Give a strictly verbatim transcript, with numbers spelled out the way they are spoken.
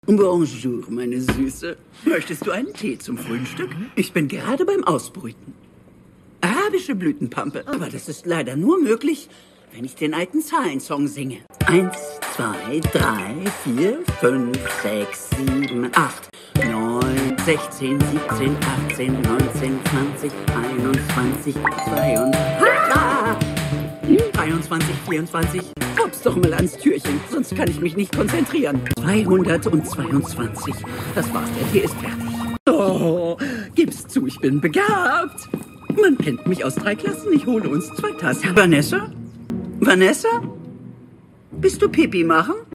Bonjour, meine Süße. Möchtest du einen Tee zum Frühstück? Ich bin gerade beim Ausbrüten. Arabische Blütenpampe. Aber das ist leider nur möglich, wenn ich den alten Zahlensong singe. Eins, zwei, drei, vier, fünf, sechs, sieben, acht, neun, sechzehn, siebzehn, achtzehn, neunzehn, zwanzig, einundzwanzig, zweiundzwanzig, dreiundzwanzig, vierundzwanzig. Kommst doch mal ans Türchen, sonst kann ich mich nicht konzentrieren. zweihundertzweiundzwanzig. Das war's, der Tee ist fertig. Oh, gib's zu, ich bin begabt. Man kennt mich aus drei Klassen, ich hole uns zwei Tassen. Vanessa? Vanessa? Bist du Pipi machen?